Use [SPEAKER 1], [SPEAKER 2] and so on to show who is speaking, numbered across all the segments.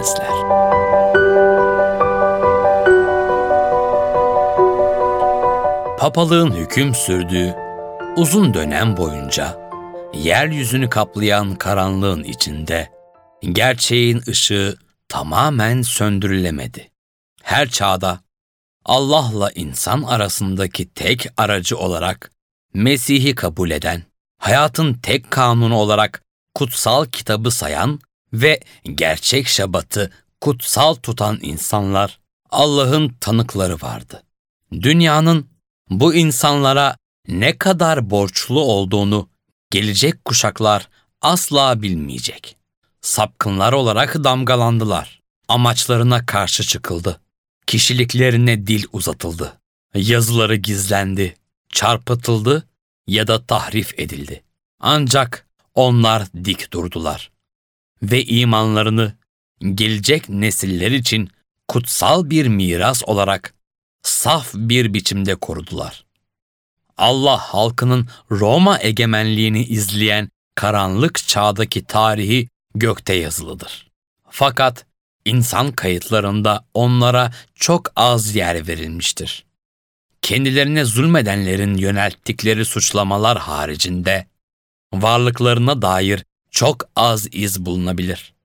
[SPEAKER 1] edemezler. Papalığın hüküm sürdüğü uzun dönem boyunca yeryüzünü kaplayan karanlığın içinde gerçeğin ışığı tamamen söndürülemedi. Her çağda Allah'la insan arasındaki tek aracı olarak Mesih'i kabul eden, hayatın tek kanunu olarak kutsal kitabı sayan ve gerçek şabatı kutsal tutan insanlar, Allah'ın tanıkları vardı. Dünyanın bu insanlara ne kadar borçlu olduğunu gelecek kuşaklar asla bilmeyecek. Sapkınlar olarak damgalandılar. Amaçlarına karşı çıkıldı. Kişiliklerine dil uzatıldı. Yazıları gizlendi, çarpıtıldı ya da tahrif edildi. Ancak onlar dik durdular ve imanlarını gelecek nesiller için kutsal bir miras olarak saf bir biçimde korudular. Allah halkının Roma egemenliğini izleyen karanlık çağdaki tarihi gökte yazılıdır. Fakat insan kayıtlarında onlara çok az yer verilmiştir. Kendilerine zulmedenlerin yönelttikleri suçlamalar haricinde varlıklarına dair çok az iz bulunabilir.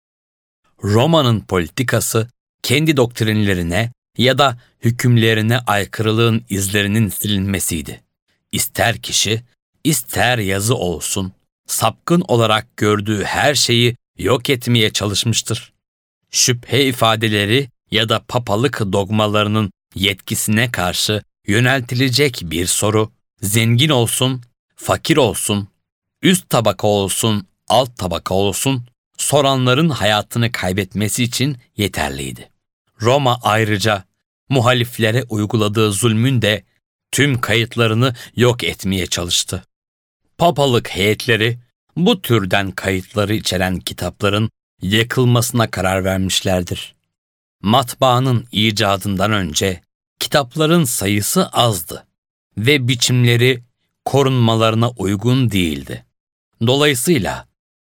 [SPEAKER 1] Roma'nın politikası kendi doktrinlerine ya da hükümlerine aykırılığın izlerinin silinmesiydi. İster kişi, ister yazı olsun, sapkın olarak gördüğü her şeyi yok etmeye çalışmıştır. Şüphe ifadeleri ya da papalık dogmalarının yetkisine karşı yöneltilecek bir soru, zengin olsun, fakir olsun, üst tabaka olsun, alt tabaka olsun, soranların hayatını kaybetmesi için yeterliydi. Roma ayrıca muhaliflere uyguladığı zulmün de tüm kayıtlarını yok etmeye çalıştı. Papalık heyetleri bu türden kayıtları içeren kitapların yakılmasına karar vermişlerdir. Matbaanın icadından önce kitapların sayısı azdı ve biçimleri korunmalarına uygun değildi. Dolayısıyla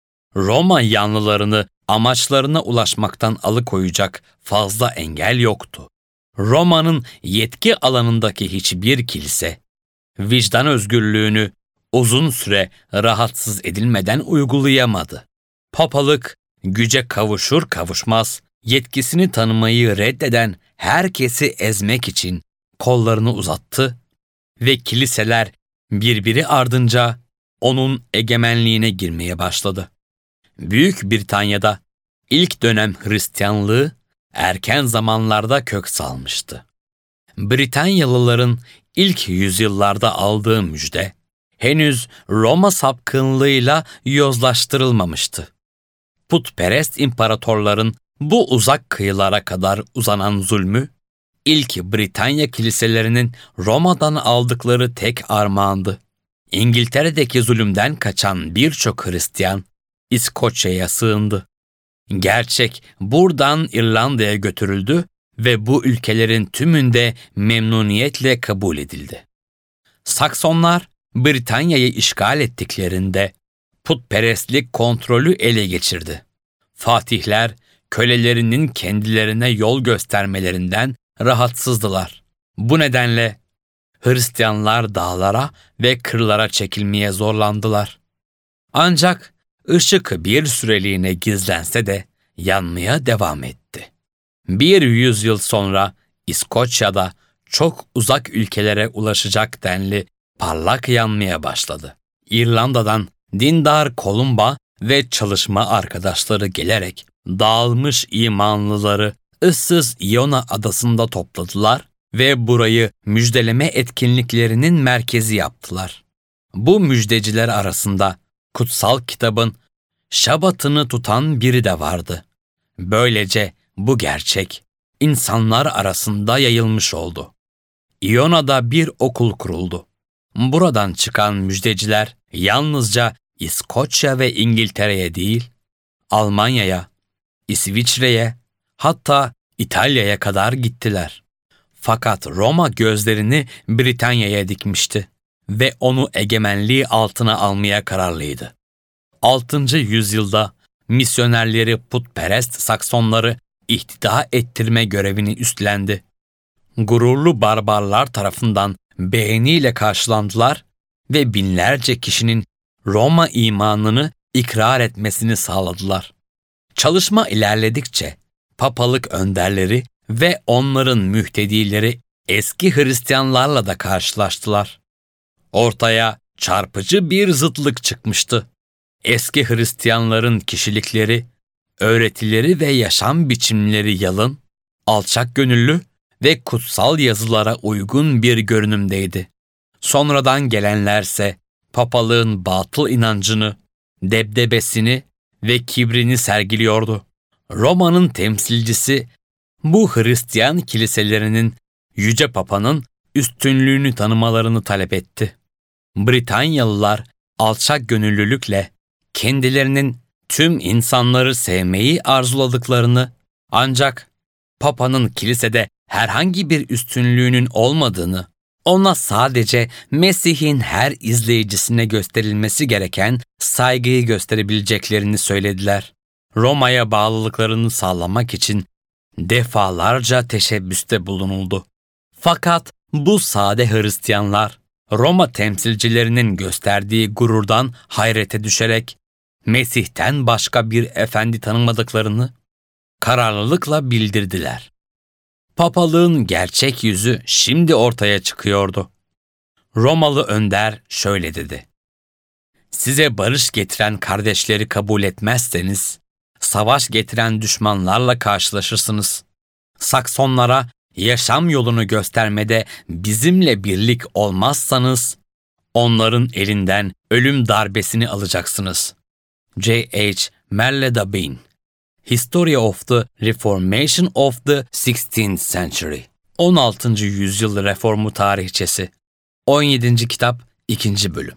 [SPEAKER 1] Roma yanlılarını amaçlarına ulaşmaktan alıkoyacak fazla engel yoktu. Roma'nın yetki alanındaki hiçbir kilise, vicdan özgürlüğünü uzun süre rahatsız edilmeden uygulayamadı. Papalık, güce kavuşur kavuşmaz, yetkisini tanımayı reddeden herkesi ezmek için kollarını uzattı ve kiliseler birbiri ardınca onun egemenliğine girmeye başladı. Büyük Britanya'da ilk dönem Hristiyanlığı erken zamanlarda kök salmıştı. Britanyalıların ilk yüzyıllarda aldığı müjde henüz Roma sapkınlığıyla yozlaştırılmamıştı. Putperest imparatorların bu uzak kıyılara kadar uzanan zulmü, ilk Britanya kiliselerinin Roma'dan aldıkları tek armağandı. İngiltere'deki zulümden kaçan birçok Hristiyan, İskoçya'ya sığındı. Gerçek buradan İrlanda'ya götürüldü ve bu ülkelerin tümünde memnuniyetle kabul edildi. Saksonlar Britanya'yı işgal ettiklerinde putperestlik kontrolü ele geçirdi. Fatihler kölelerinin kendilerine yol göstermelerinden rahatsızdılar. Bu nedenle Hristiyanlar dağlara ve kırlara çekilmeye zorlandılar. Ancak ışık bir süreliğine gizlense de yanmaya devam etti. Bir yüzyıl sonra İskoçya'da çok uzak ülkelere ulaşacak denli parlak yanmaya başladı. İrlanda'dan dindar Kolumba ve çalışma arkadaşları gelerek dağılmış imanlıları ıssız Iona adasında topladılar ve burayı müjdeleme etkinliklerinin merkezi yaptılar. Bu müjdeciler arasında kutsal kitabın şabatını tutan biri de vardı. Böylece bu gerçek insanlar arasında yayılmış oldu. Iona'da bir okul kuruldu. Buradan çıkan müjdeciler yalnızca İskoçya ve İngiltere'ye değil, Almanya'ya, İsviçre'ye, hatta İtalya'ya kadar gittiler. Fakat Roma gözlerini Britanya'ya dikmişti ve onu egemenliği altına almaya kararlıydı. 6. yüzyılda misyonerleri putperest Saksonları ihtida ettirme görevini üstlendi. Gururlu barbarlar tarafından beğeniyle karşılandılar ve binlerce kişinin Roma imanını ikrar etmesini sağladılar. Çalışma ilerledikçe papalık önderleri ve onların mühtedileri eski Hristiyanlarla da karşılaştılar. Ortaya çarpıcı bir zıtlık çıkmıştı. Eski Hristiyanların kişilikleri, öğretileri ve yaşam biçimleri yalın, alçak gönüllü ve kutsal yazılara uygun bir görünümdeydi. Sonradan gelenlerse papalığın batıl inancını, debdebesini ve kibrini sergiliyordu. Roma'nın temsilcisi bu Hristiyan kiliselerinin Yüce Papa'nın üstünlüğünü tanımalarını talep etti. Britanyalılar alçak gönüllülükle kendilerinin tüm insanları sevmeyi arzuladıklarını, ancak Papa'nın kilisede herhangi bir üstünlüğünün olmadığını, ona sadece Mesih'in her izleyicisine gösterilmesi gereken saygıyı gösterebileceklerini söylediler. Roma'ya bağlılıklarını sağlamak için defalarca teşebbüste bulunuldu. Fakat bu sade Hristiyanlar, Roma temsilcilerinin gösterdiği gururdan hayrete düşerek Mesih'ten başka bir efendi tanımadıklarını kararlılıkla bildirdiler. Papalığın gerçek yüzü şimdi ortaya çıkıyordu. Romalı önder şöyle dedi: "Size barış getiren kardeşleri kabul etmezseniz, savaş getiren düşmanlarla karşılaşırsınız. Saksonlara yaşam yolunu göstermede bizimle birlik olmazsanız, onların elinden ölüm darbesini alacaksınız." J.H. Marley-Dabin, History of the Reformation of the 16th Century, 16. yüzyıl reformu tarihçesi, 17. kitap, 2. bölüm.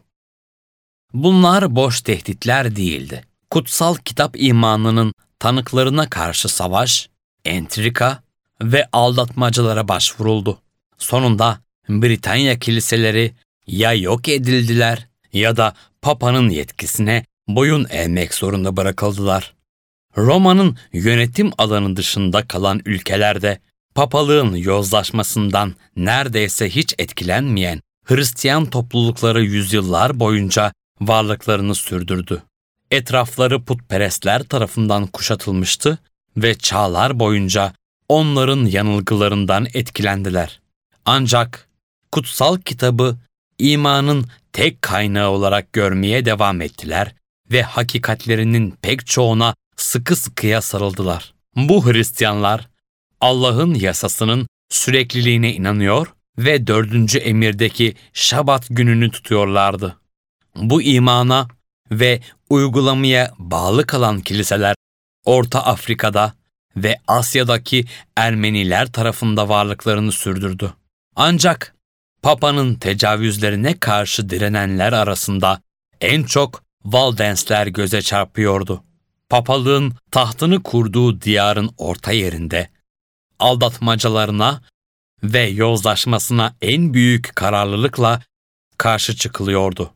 [SPEAKER 1] Bunlar boş tehditler değildi. Kutsal kitap imanının tanıklarına karşı savaş, entrika ve aldatmacalara başvuruldu. Sonunda Britanya kiliseleri ya yok edildiler ya da Papa'nın yetkisine boyun eğmek zorunda bırakıldılar. Roma'nın yönetim alanı dışında kalan ülkelerde papalığın yozlaşmasından neredeyse hiç etkilenmeyen Hristiyan toplulukları yüzyıllar boyunca varlıklarını sürdürdü. Etrafları putperestler tarafından kuşatılmıştı ve çağlar boyunca onların yanılgılarından etkilendiler. Ancak kutsal kitabı imanın tek kaynağı olarak görmeye devam ettiler ve hakikatlerinin pek çoğuna sıkı sıkıya sarıldılar. Bu Hristiyanlar Allah'ın yasasının sürekliliğine inanıyor ve 4. emirdeki Şabat gününü tutuyorlardı. Bu imana ve uygulamaya bağlı kalan kiliseler Orta Afrika'da ve Asya'daki Ermeniler tarafında varlıklarını sürdürdü. Ancak Papa'nın tecavüzlerine karşı direnenler arasında en çok Valdensler göze çarpıyordu. Papalığın tahtını kurduğu diyarın orta yerinde aldatmacalarına ve yozlaşmasına en büyük kararlılıkla karşı çıkılıyordu.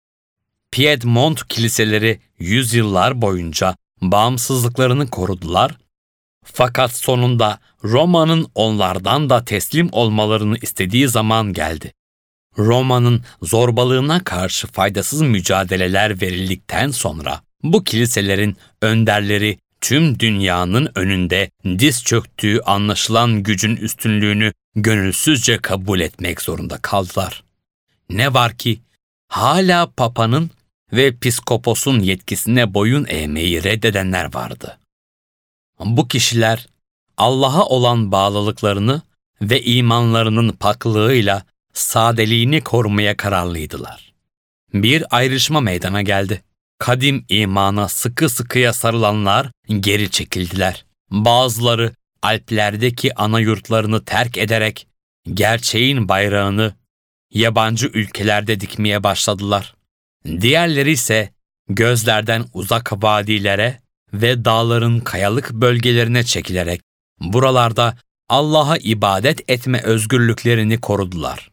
[SPEAKER 1] Piedmont kiliseleri yüzyıllar boyunca bağımsızlıklarını korudular, fakat sonunda Roma'nın onlardan da teslim olmalarını istediği zaman geldi. Roma'nın zorbalığına karşı faydasız mücadeleler verildikten sonra bu kiliselerin önderleri tüm dünyanın önünde diz çöktüğü anlaşılan gücün üstünlüğünü gönülsüzce kabul etmek zorunda kaldılar. Ne var ki hala Papa'nın ve Piskopos'un yetkisine boyun eğmeyi reddedenler vardı. Bu kişiler Allah'a olan bağlılıklarını ve imanlarının paklığıyla sadeliğini korumaya kararlıydılar. Bir ayrışma meydana geldi. Kadim imana sıkı sıkıya sarılanlar geri çekildiler. Bazıları Alplerdeki ana yurtlarını terk ederek gerçeğin bayrağını yabancı ülkelerde dikmeye başladılar. Diğerleri ise gözlerden uzak vadilere ve dağların kayalık bölgelerine çekilerek buralarda Allah'a ibadet etme özgürlüklerini korudular.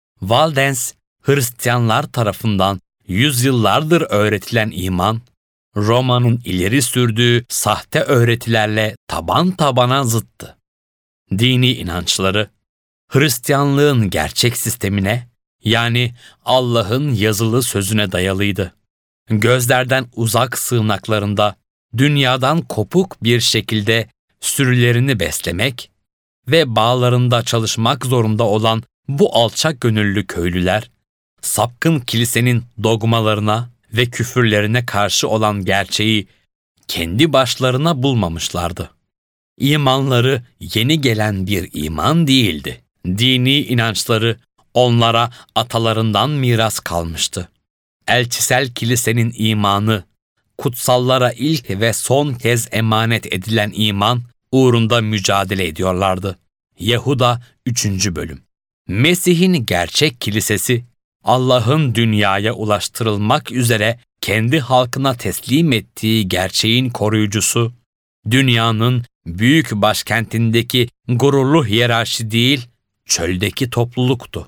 [SPEAKER 1] Valdens, Hristiyanlar tarafından yüzyıllardır öğretilen iman Roma'nın ileri sürdüğü sahte öğretilerle taban tabana zıttı. Dini inançları, Hristiyanlığın gerçek sistemine, yani Allah'ın yazılı sözüne dayalıydı. Gözlerden uzak sığınaklarında, dünyadan kopuk bir şekilde sürülerini beslemek ve bağlarında çalışmak zorunda olan bu alçak gönüllü köylüler, sapkın kilisenin dogmalarına ve küfürlerine karşı olan gerçeği kendi başlarına bulmamışlardı. İmanları yeni gelen bir iman değildi. Dini inançları onlara atalarından miras kalmıştı. Elçisel kilisenin imanı, kutsallara ilk ve son kez emanet edilen iman uğrunda mücadele ediyorlardı. Yahuda 3. Bölüm. Mesih'in gerçek kilisesi, Allah'ın dünyaya ulaştırılmak üzere kendi halkına teslim ettiği gerçeğin koruyucusu, dünyanın büyük başkentindeki gururlu hiyerarşi değil, çöldeki topluluktu.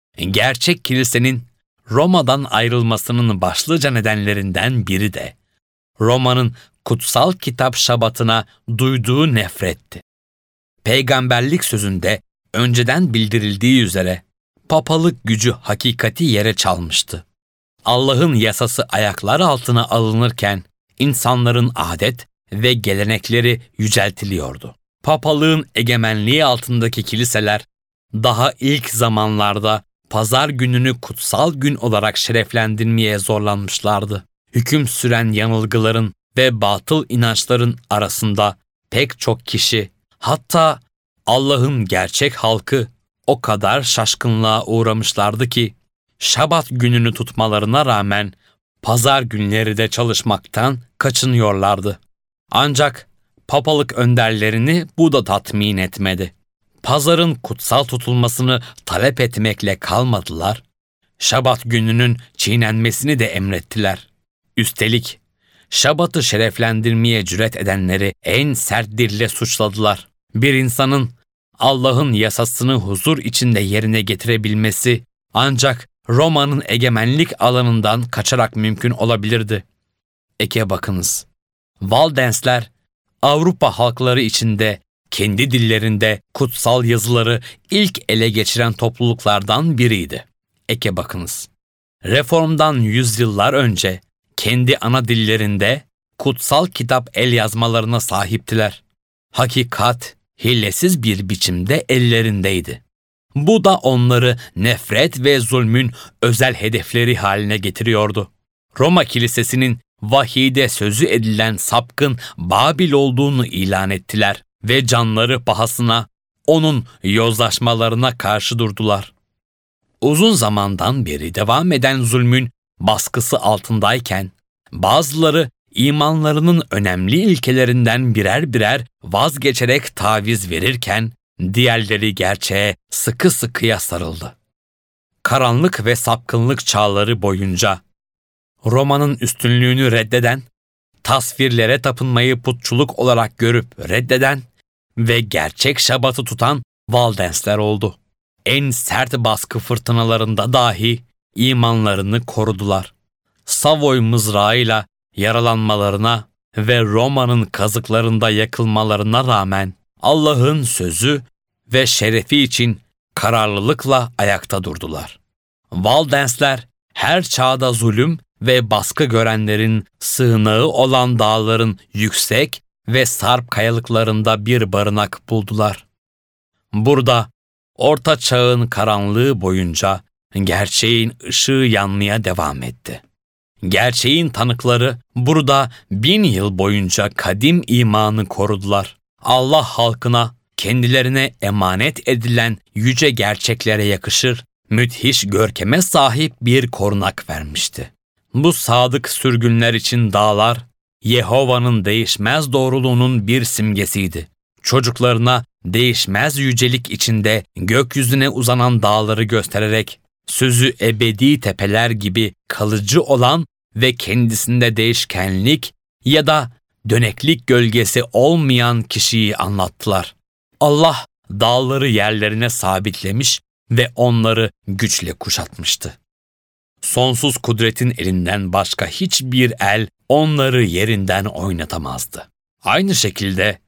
[SPEAKER 1] Gerçek kilisenin Roma'dan ayrılmasının başlıca nedenlerinden biri de Roma'nın kutsal kitap şabatına duyduğu nefretti. Peygamberlik sözünde önceden bildirildiği üzere papalık gücü hakikati yere çalmıştı. Allah'ın yasası ayaklar altına alınırken insanların adet ve gelenekleri yüceltiliyordu. Papalığın egemenliği altındaki kiliseler daha ilk zamanlarda pazar gününü kutsal gün olarak şereflendirmeye zorlanmışlardı. Hüküm süren yanılgıların ve batıl inançların arasında pek çok kişi, hatta Allah'ın gerçek halkı o kadar şaşkınlığa uğramışlardı ki, Şabat gününü tutmalarına rağmen pazar günleri de çalışmaktan kaçınıyorlardı. Ancak papalık önderlerini bu da tatmin etmedi. Pazarın kutsal tutulmasını talep etmekle kalmadılar, Şabat gününün çiğnenmesini de emrettiler. Üstelik Şabat'ı şereflendirmeye cüret edenleri en sert dille suçladılar. Bir insanın Allah'ın yasasını huzur içinde yerine getirebilmesi ancak Roma'nın egemenlik alanından kaçarak mümkün olabilirdi. Eke bakınız. Valdensler, Avrupa halkları içinde kendi dillerinde kutsal yazıları ilk ele geçiren topluluklardan biriydi. Eke bakınız. Reformdan yüzyıllar önce kendi ana dillerinde kutsal kitap el yazmalarına sahiptiler. Hakikat hilesiz bir biçimde ellerindeydi. Bu da onları nefret ve zulmün özel hedefleri haline getiriyordu. Roma Kilisesi'nin vahide sözü edilen sapkın Babil olduğunu ilan ettiler ve canları pahasına onun yozlaşmalarına karşı durdular. Uzun zamandan beri devam eden zulmün baskısı altındayken, bazıları imanlarının önemli ilkelerinden birer birer vazgeçerek taviz verirken, diğerleri gerçeğe sıkı sıkıya sarıldı. Karanlık ve sapkınlık çağları boyunca Roma'nın üstünlüğünü reddeden, tasvirlere tapınmayı putçuluk olarak görüp reddeden ve gerçek şabatı tutan Valdensler oldu. En sert baskı fırtınalarında dahi imanlarını korudular. Savoy mızrağıyla yaralanmalarına ve Roma'nın kazıklarında yakılmalarına rağmen Allah'ın sözü ve şerefi için kararlılıkla ayakta durdular. Valdensler her çağda zulüm ve baskı görenlerin sığınağı olan dağların yüksek ve sarp kayalıklarında bir barınak buldular. Burada Orta Çağ'ın karanlığı boyunca gerçeğin ışığı yanmaya devam etti. Gerçeğin tanıkları burada 1000 yıl boyunca kadim imanı korudular. Allah halkına kendilerine emanet edilen yüce gerçeklere yakışır, müthiş görkeme sahip bir korunak vermişti. Bu sadık sürgünler için dağlar, Yehova'nın değişmez doğruluğunun bir simgesiydi. Çocuklarına değişmez yücelik içinde gökyüzüne uzanan dağları göstererek, sözü ebedi tepeler gibi kalıcı olan ve kendisinde değişkenlik ya da döneklik gölgesi olmayan kişiyi anlattılar. Allah dağları yerlerine sabitlemiş ve onları güçle kuşatmıştı. Sonsuz kudretin elinden başka hiçbir el onları yerinden oynatamazdı. Aynı şekilde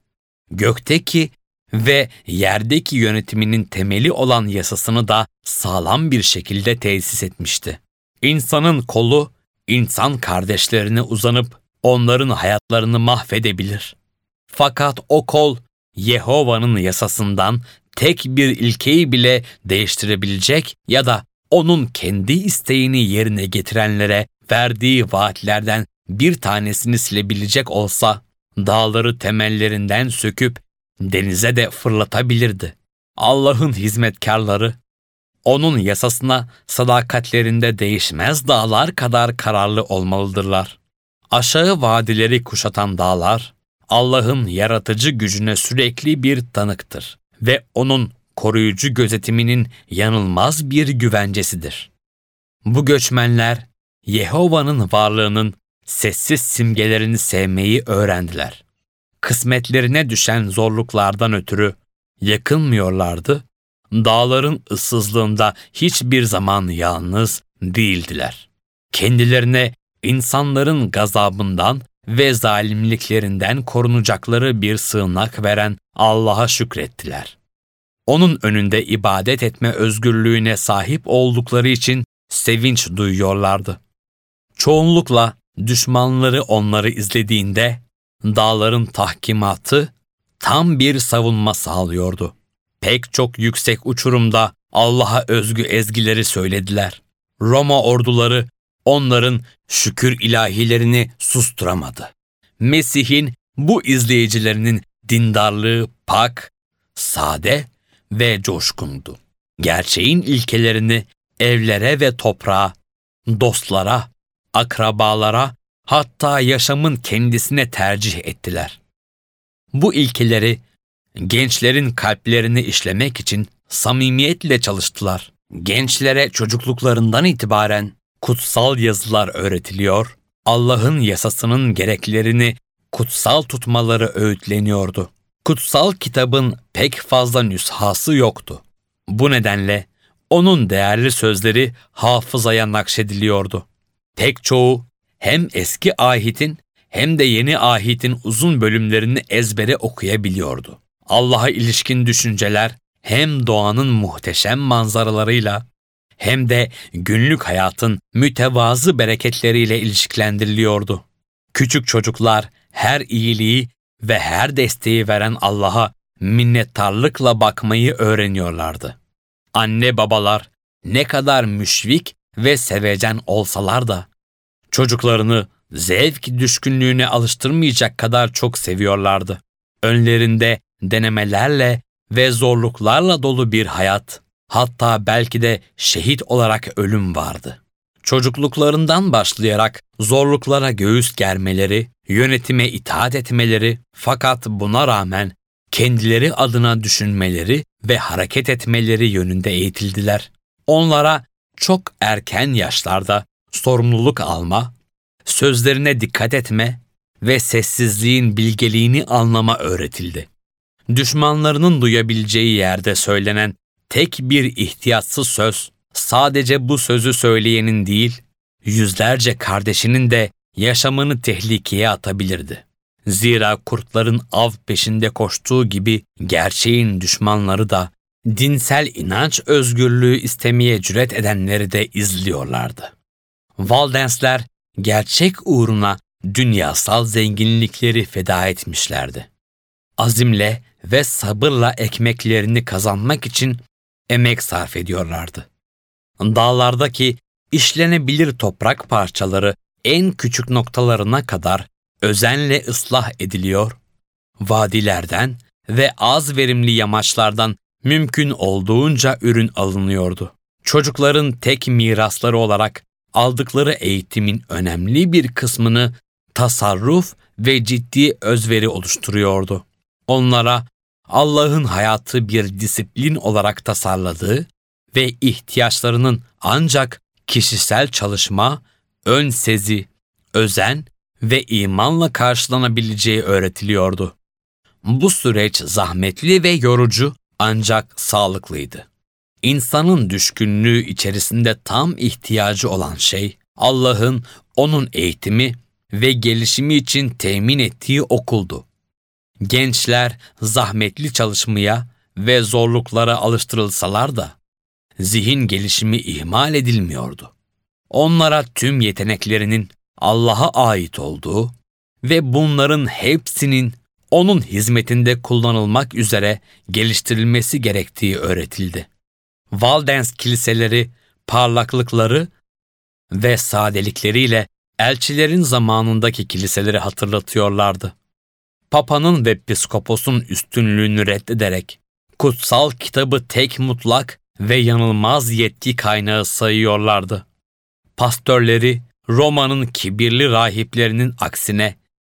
[SPEAKER 1] gökteki ve yerdeki yönetiminin temeli olan yasasını da sağlam bir şekilde tesis etmişti. İnsanın kolu, insan kardeşlerine uzanıp onların hayatlarını mahvedebilir. Fakat o kol, Yehova'nın yasasından tek bir ilkeyi bile değiştirebilecek ya da onun kendi isteğini yerine getirenlere verdiği vaatlerden bir tanesini silebilecek olsa, dağları temellerinden söküp denize de fırlatabilirdi. Allah'ın hizmetkarları, onun yasasına sadakatlerinde değişmez dağlar kadar kararlı olmalıdırlar. Aşağı vadileri kuşatan dağlar, Allah'ın yaratıcı gücüne sürekli bir tanıktır ve onun koruyucu gözetiminin yanılmaz bir güvencesidir. Bu göçmenler, Yehova'nın varlığının sessiz simgelerini sevmeyi öğrendiler. Kısmetlerine düşen zorluklardan ötürü yakınmıyorlardı, dağların ıssızlığında hiçbir zaman yalnız değildiler. Kendilerine insanların gazabından ve zalimliklerinden korunacakları bir sığınak veren Allah'a şükrettiler. Onun önünde ibadet etme özgürlüğüne sahip oldukları için sevinç duyuyorlardı. Çoğunlukla düşmanları onları izlediğinde dağların tahkimatı tam bir savunma sağlıyordu. Pek çok yüksek uçurumda Allah'a özgü ezgileri söylediler. Roma orduları onların şükür ilahilerini susturamadı. Mesih'in bu izleyicilerinin dindarlığı pak, sade ve coşkundu. Gerçeğin ilkelerini evlere ve toprağa, dostlara, akrabalara, hatta yaşamın kendisine tercih ettiler. Bu ilkeleri gençlerin kalplerini işlemek için samimiyetle çalıştılar. Gençlere çocukluklarından itibaren kutsal yazılar öğretiliyor, Allah'ın yasasının gereklerini kutsal tutmaları öğütleniyordu. Kutsal kitabın pek fazla nüshası yoktu. Bu nedenle onun değerli sözleri hafızaya nakşediliyordu. Pek çoğu hem eski ahitin hem de yeni ahitin uzun bölümlerini ezbere okuyabiliyordu. Allah'a ilişkin düşünceler hem doğanın muhteşem manzaralarıyla hem de günlük hayatın mütevazı bereketleriyle ilişkilendiriliyordu. Küçük çocuklar her iyiliği ve her desteği veren Allah'a minnettarlıkla bakmayı öğreniyorlardı. Anne babalar ne kadar müşfik ve sevecen olsalar da çocuklarını zevk düşkünlüğüne alıştırmayacak kadar çok seviyorlardı. Önlerinde denemelerle ve zorluklarla dolu bir hayat, hatta belki de şehit olarak ölüm vardı. Çocukluklarından başlayarak zorluklara göğüs germeleri, yönetime itaat etmeleri, fakat buna rağmen kendileri adına düşünmeleri ve hareket etmeleri yönünde eğitildiler. Onlara çok erken yaşlarda sorumluluk alma, sözlerine dikkat etme ve sessizliğin bilgeliğini anlama öğretildi. Düşmanlarının duyabileceği yerde söylenen tek bir ihtiyatsız söz, sadece bu sözü söyleyenin değil, yüzlerce kardeşinin de yaşamını tehlikeye atabilirdi. Zira kurtların av peşinde koştuğu gibi gerçeğin düşmanları da dinsel inanç özgürlüğü istemeye cüret edenleri de izliyorlardı. Waldenser gerçek uğruna dünyasal zenginlikleri feda etmişlerdi. Azimle ve sabırla ekmeklerini kazanmak için emek sarf ediyorlardı. Dağlardaki işlenebilir toprak parçaları en küçük noktalarına kadar özenle ıslah ediliyor, vadilerden ve az verimli yamaçlardan mümkün olduğunca ürün alınıyordu. Çocukların tek mirasları olarak aldıkları eğitimin önemli bir kısmını tasarruf ve ciddi özveri oluşturuyordu. Onlara Allah'ın hayatı bir disiplin olarak tasarladığı ve ihtiyaçlarının ancak kişisel çalışma, ön sezi, özen ve imanla karşılanabileceği öğretiliyordu. Bu süreç zahmetli ve yorucu ancak sağlıklıydı. İnsanın düşkünlüğü içerisinde tam ihtiyacı olan şey, Allah'ın onun eğitimi ve gelişimi için temin ettiği okuldu. Gençler zahmetli çalışmaya ve zorluklara alıştırılsalar da, zihin gelişimi ihmal edilmiyordu. Onlara tüm yeteneklerinin Allah'a ait olduğu ve bunların hepsinin onun hizmetinde kullanılmak üzere geliştirilmesi gerektiği öğretildi. Valdense kiliseleri, parlaklıkları ve sadelikleriyle elçilerin zamanındaki kiliseleri hatırlatıyorlardı. Papanın ve piskoposun üstünlüğünü reddederek, kutsal kitabı tek mutlak ve yanılmaz yetki kaynağı sayıyorlardı. Pastörleri, Roma'nın kibirli rahiplerinin aksine,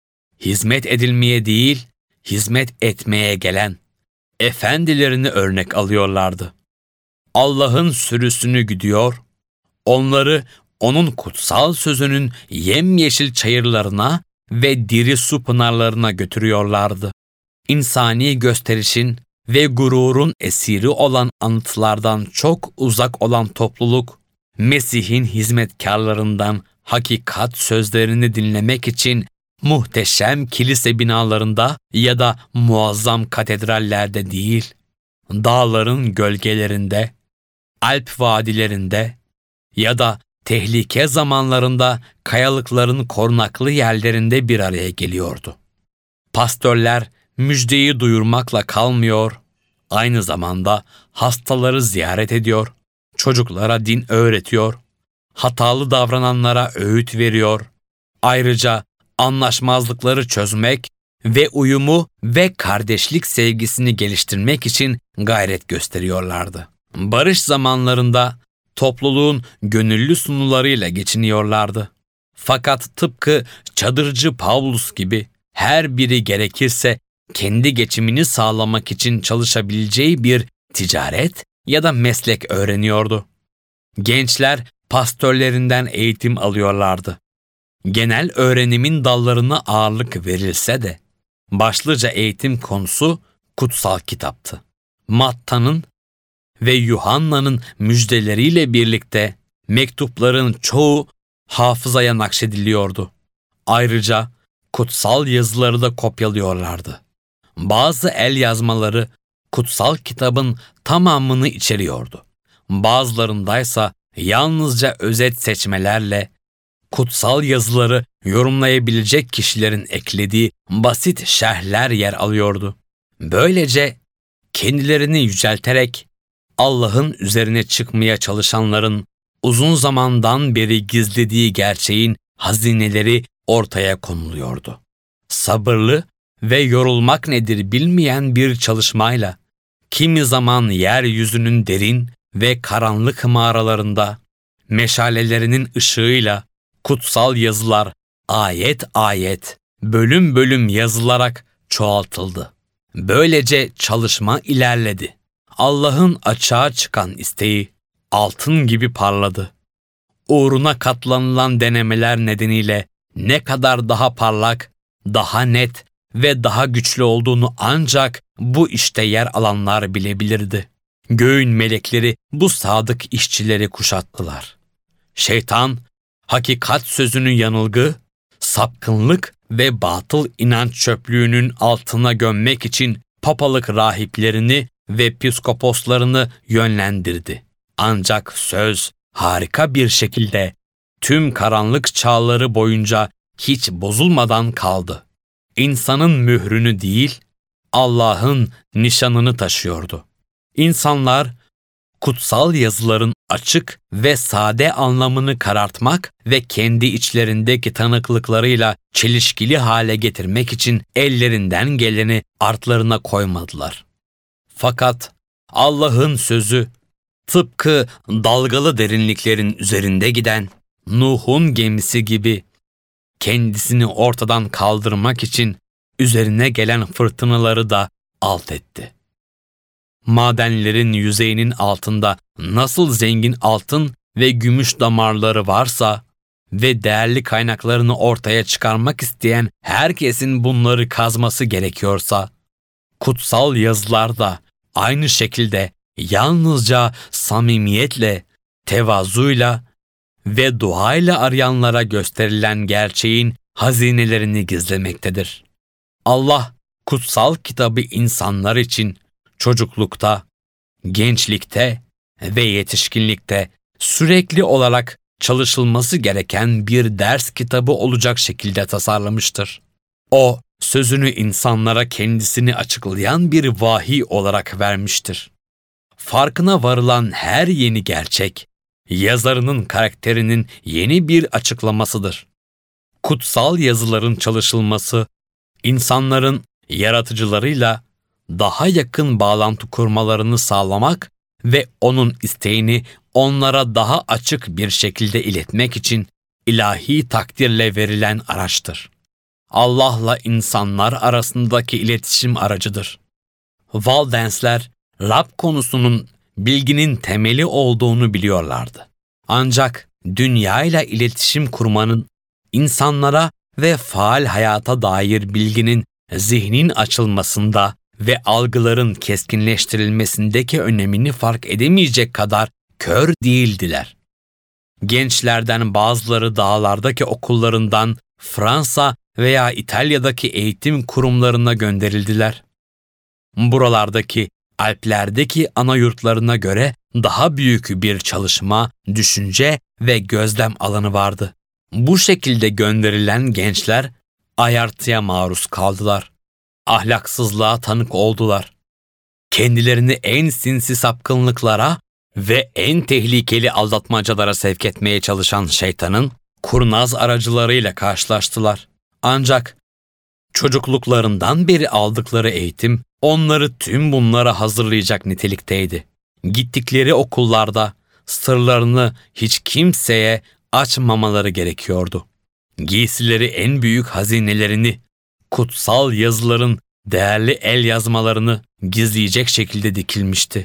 [SPEAKER 1] hizmet edilmeye değil, hizmet etmeye gelen efendilerini örnek alıyorlardı. Allah'ın sürüsünü güdüyor, onları onun kutsal sözünün yemyeşil çayırlarına ve diri su pınarlarına götürüyorlardı. İnsani gösterişin ve gururun esiri olan anıtlardan çok uzak olan topluluk, Mesih'in hizmetkarlarından hakikat sözlerini dinlemek için muhteşem kilise binalarında ya da muazzam katedrallerde değil, dağların gölgelerinde, Alp vadilerinde ya da tehlike zamanlarında kayalıkların korunaklı yerlerinde bir araya geliyordu. Pastörler müjdeyi duyurmakla kalmıyor, aynı zamanda hastaları ziyaret ediyor, çocuklara din öğretiyor, hatalı davrananlara öğüt veriyor, ayrıca anlaşmazlıkları çözmek ve uyumu ve kardeşlik sevgisini geliştirmek için gayret gösteriyorlardı. Barış zamanlarında topluluğun gönüllü sunularıyla geçiniyorlardı. Fakat tıpkı çadırcı Pavlus gibi her biri gerekirse kendi geçimini sağlamak için çalışabileceği bir ticaret ya da meslek öğreniyordu. Gençler pastörlerinden eğitim alıyorlardı. Genel öğrenimin dallarına ağırlık verilse de başlıca eğitim konusu kutsal kitaptı. Matta'nın ve Yuhanna'nın müjdeleriyle birlikte mektupların çoğu hafızaya nakşediliyordu. Ayrıca kutsal yazıları da kopyalıyorlardı. Bazı el yazmaları kutsal kitabın tamamını içeriyordu. Bazılarındaysa yalnızca özet seçmelerle kutsal yazıları yorumlayabilecek kişilerin eklediği basit şerhler yer alıyordu. Böylece kendilerini yücelterek Allah'ın üzerine çıkmaya çalışanların uzun zamandan beri gizlediği gerçeğin hazineleri ortaya konuluyordu. Sabırlı ve yorulmak nedir bilmeyen bir çalışmayla, kimi zaman yeryüzünün derin ve karanlık mağaralarında, meşalelerinin ışığıyla kutsal yazılar ayet ayet, bölüm bölüm yazılarak çoğaltıldı. Böylece çalışma ilerledi. Allah'ın açığa çıkan isteği altın gibi parladı. Uğruna katlanılan denemeler nedeniyle ne kadar daha parlak, daha net ve daha güçlü olduğunu ancak bu işte yer alanlar bilebilirdi. Göğün melekleri bu sadık işçileri kuşattılar. Şeytan, hakikat sözünü yanılgı, sapkınlık ve batıl inanç çöplüğünün altına gömmek için papalık rahiplerini ve piskoposlarını yönlendirdi. Ancak söz harika bir şekilde tüm karanlık çağları boyunca hiç bozulmadan kaldı. İnsanın mührünü değil, Allah'ın nişanını taşıyordu. İnsanlar, kutsal yazıların açık ve sade anlamını karartmak ve kendi içlerindeki tanıklıklarıyla çelişkili hale getirmek için ellerinden geleni artlarına koymadılar. Fakat Allah'ın sözü, tıpkı dalgalı derinliklerin üzerinde giden Nuh'un gemisi gibi kendisini ortadan kaldırmak için üzerine gelen fırtınaları da alt etti. Madenlerin yüzeyinin altında nasıl zengin altın ve gümüş damarları varsa ve değerli kaynaklarını ortaya çıkarmak isteyen herkesin bunları kazması gerekiyorsa, kutsal yazılar da aynı şekilde yalnızca samimiyetle, tevazuyla ve duayla arayanlara gösterilen gerçeğin hazinelerini gizlemektedir. Allah, kutsal kitabı insanlar için çocuklukta, gençlikte ve yetişkinlikte sürekli olarak çalışılması gereken bir ders kitabı olacak şekilde tasarlamıştır. O, sözünü insanlara kendisini açıklayan bir vahiy olarak vermiştir. Farkına varılan her yeni gerçek, yazarının karakterinin yeni bir açıklamasıdır. Kutsal yazıların çalışılması, insanların yaratıcılarıyla daha yakın bağlantı kurmalarını sağlamak ve onun isteğini onlara daha açık bir şekilde iletmek için ilahi takdirle verilen araçtır. Allah'la insanlar arasındaki iletişim aracıdır. Waldenser, Rab konusunun bilginin temeli olduğunu biliyorlardı. Ancak dünyayla iletişim kurmanın insanlara ve faal hayata dair bilginin zihnin açılmasında ve algıların keskinleştirilmesindeki önemini fark edemeyecek kadar kör değildiler. Gençlerden bazıları dağlardaki okullarından Fransa veya İtalya'daki eğitim kurumlarına gönderildiler. Buralardaki Alplerdeki ana yurtlarına göre daha büyük bir çalışma, düşünce ve gözlem alanı vardı. Bu şekilde gönderilen gençler ayartıya maruz kaldılar. Ahlaksızlığa tanık oldular. Kendilerini en sinsi sapkınlıklara ve en tehlikeli aldatmacalara sevk etmeye çalışan şeytanın kurnaz aracılarıyla karşılaştılar. Ancak çocukluklarından beri aldıkları eğitim onları tüm bunlara hazırlayacak nitelikteydi. Gittikleri okullarda sırlarını hiç kimseye açmamaları gerekiyordu. Giysileri en büyük hazinelerini, kutsal yazıların değerli el yazmalarını gizleyecek şekilde dikilmişti.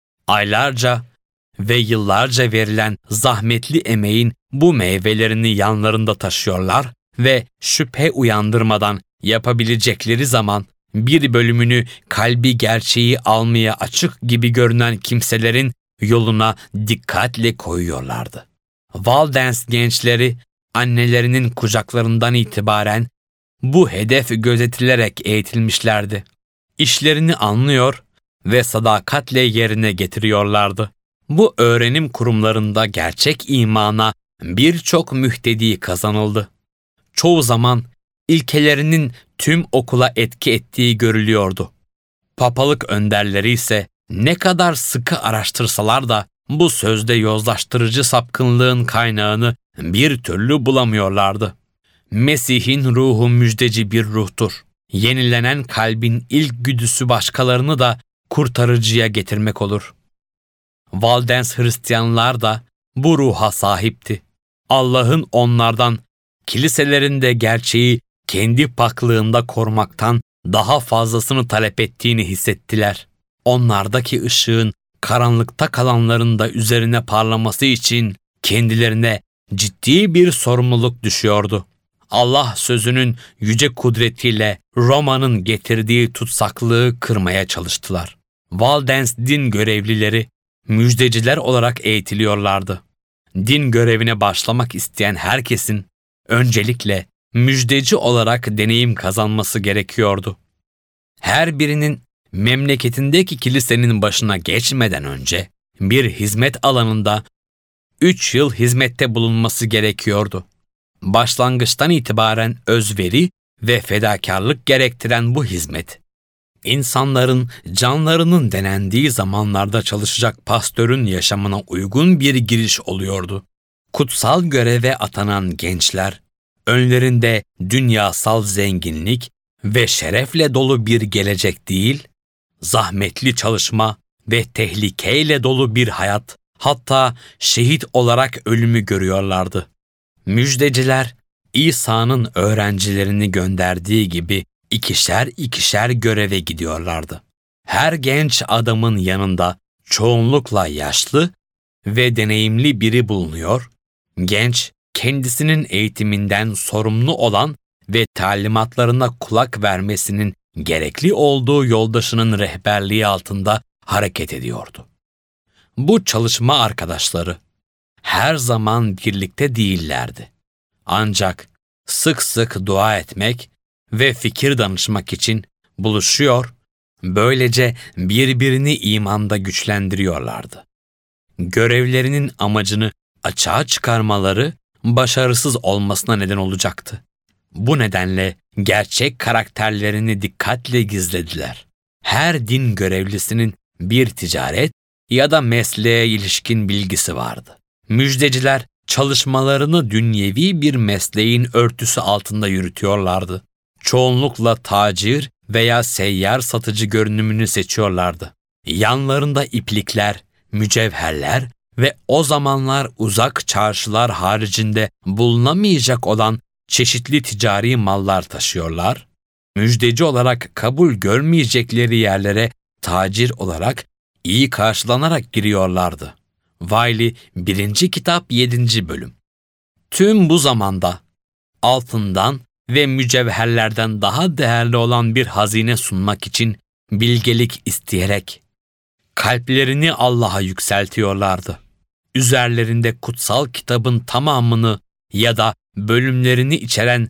[SPEAKER 1] Aylarca ve yıllarca verilen zahmetli emeğin bu meyvelerini yanlarında taşıyorlar ve şüphe uyandırmadan yapabilecekleri zaman bir bölümünü kalbi gerçeği almaya açık gibi görünen kimselerin yoluna dikkatle koyuyorlardı. Waldens gençleri annelerinin kucaklarından itibaren bu hedef gözetilerek eğitilmişlerdi. İşlerini anlıyor ve sadakatle yerine getiriyorlardı. Bu öğrenim kurumlarında gerçek imana birçok mühtedi kazanıldı. Çoğu zaman ilkelerinin tüm okula etki ettiği görülüyordu. Papalık önderleri ise ne kadar sıkı araştırsalar da bu sözde yozlaştırıcı sapkınlığın kaynağını bir türlü bulamıyorlardı. Mesih'in ruhu müjdeci bir ruhtur. Yenilenen kalbin ilk güdüsü başkalarını da kurtarıcıya getirmek olur. Waldens Hristiyanlar da bu ruha sahipti. Allah'ın onlardan kiliselerinde gerçeği kendi paklığında korumaktan daha fazlasını talep ettiğini hissettiler. Onlardaki ışığın karanlıkta kalanların da üzerine parlaması için kendilerine ciddi bir sorumluluk düşüyordu. Allah sözünün yüce kudretiyle Roma'nın getirdiği tutsaklığı kırmaya çalıştılar. Waldens din görevlileri müjdeciler olarak eğitiliyorlardı. Din görevine başlamak isteyen herkesin öncelikle müjdeci olarak deneyim kazanması gerekiyordu. Her birinin memleketindeki kilisenin başına geçmeden önce bir hizmet alanında 3 yıl hizmette bulunması gerekiyordu. Başlangıçtan itibaren özveri ve fedakarlık gerektiren bu hizmet, insanların canlarının denendiği zamanlarda çalışacak pastörün yaşamına uygun bir giriş oluyordu. Kutsal göreve atanan gençler, önlerinde dünyasal zenginlik ve şerefle dolu bir gelecek değil, zahmetli çalışma ve tehlikeyle dolu bir hayat, hatta şehit olarak ölümü görüyorlardı. Müjdeciler, İsa'nın öğrencilerini gönderdiği gibi ikişer ikişer göreve gidiyorlardı. Her genç adamın yanında çoğunlukla yaşlı ve deneyimli biri bulunuyor, genç, kendisinin eğitiminden sorumlu olan ve talimatlarına kulak vermesinin gerekli olduğu yoldaşının rehberliği altında hareket ediyordu. Bu çalışma arkadaşları her zaman birlikte değillerdi. Ancak sık sık dua etmek ve fikir danışmak için buluşuyor, böylece birbirini imanda güçlendiriyorlardı. Görevlerinin amacını açığa çıkarmaları başarısız olmasına neden olacaktı. Bu nedenle gerçek karakterlerini dikkatle gizlediler. Her din görevlisinin bir ticaret ya da mesleğe ilişkin bilgisi vardı. Müjdeciler çalışmalarını dünyevi bir mesleğin örtüsü altında yürütüyorlardı. Çoğunlukla tacir veya seyyar satıcı görünümünü seçiyorlardı. Yanlarında iplikler, mücevherler ve o zamanlar uzak çarşılar haricinde bulunamayacak olan çeşitli ticari mallar taşıyorlar. Müjdeci olarak kabul görmeyecekleri yerlere tacir olarak iyi karşılanarak giriyorlardı. Wiley 1. kitap 7. bölüm. Tüm bu zamanda altından ve mücevherlerden daha değerli olan bir hazine sunmak için bilgelik isteyerek kalplerini Allah'a yükseltiyorlardı. Üzerlerinde kutsal kitabın tamamını ya da bölümlerini içeren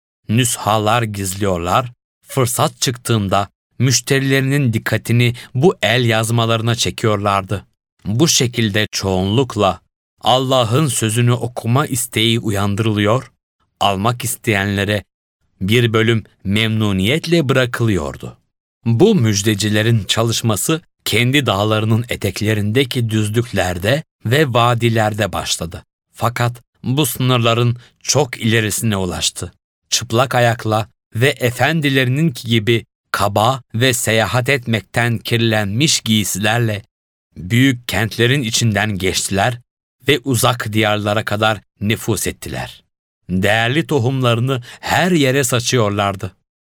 [SPEAKER 1] nüshalar gizliyorlar, fırsat çıktığında müşterilerinin dikkatini bu el yazmalarına çekiyorlardı. Bu şekilde çoğunlukla Allah'ın sözünü okuma isteği uyandırılıyor, almak isteyenlere bir bölüm memnuniyetle bırakılıyordu. Bu müjdecilerin çalışması kendi dağlarının eteklerindeki düzlüklerde ve vadilerde başladı. Fakat bu sınırların çok ilerisine ulaştı. Çıplak ayakla ve efendilerinin gibi kaba ve seyahat etmekten kirlenmiş giysilerle büyük kentlerin içinden geçtiler ve uzak diyarlara kadar nüfuz ettiler. Değerli tohumlarını her yere saçıyorlardı.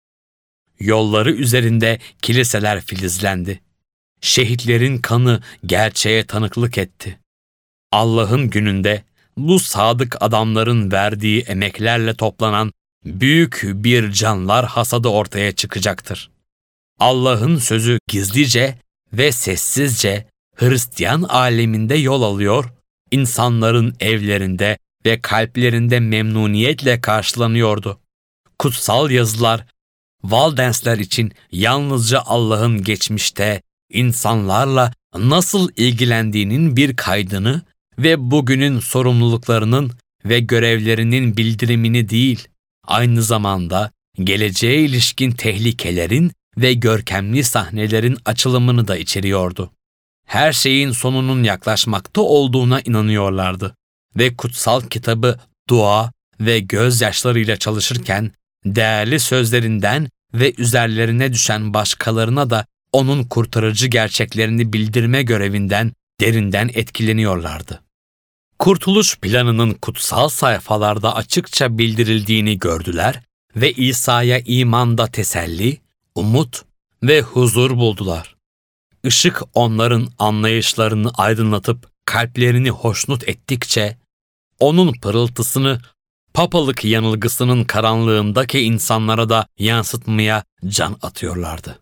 [SPEAKER 1] Yolları üzerinde kiliseler filizlendi. Şehitlerin kanı gerçeğe tanıklık etti. Allah'ın gününde bu sadık adamların verdiği emeklerle toplanan büyük bir canlar hasadı ortaya çıkacaktır. Allah'ın sözü gizlice ve sessizce Hristiyan aleminde yol alıyor, insanların evlerinde ve kalplerinde memnuniyetle karşılanıyordu. Kutsal yazılar, Valdensler için yalnızca Allah'ın geçmişte insanlarla nasıl ilgilendiğinin bir kaydını ve bugünün sorumluluklarının ve görevlerinin bildirimini değil, aynı zamanda geleceğe ilişkin tehlikelerin ve görkemli sahnelerin açılımını da içeriyordu. Her şeyin sonunun yaklaşmakta olduğuna inanıyorlardı ve kutsal kitabı dua ve gözyaşlarıyla çalışırken değerli sözlerinden ve üzerlerine düşen başkalarına da onun kurtarıcı gerçeklerini bildirme görevinden derinden etkileniyorlardı. Kurtuluş planının kutsal sayfalarda açıkça bildirildiğini gördüler ve İsa'ya imanda teselli, umut ve huzur buldular. Işık onların anlayışlarını aydınlatıp kalplerini hoşnut ettikçe, onun pırıltısını papalık yanılgısının karanlığındaki insanlara da yansıtmaya can atıyorlardı.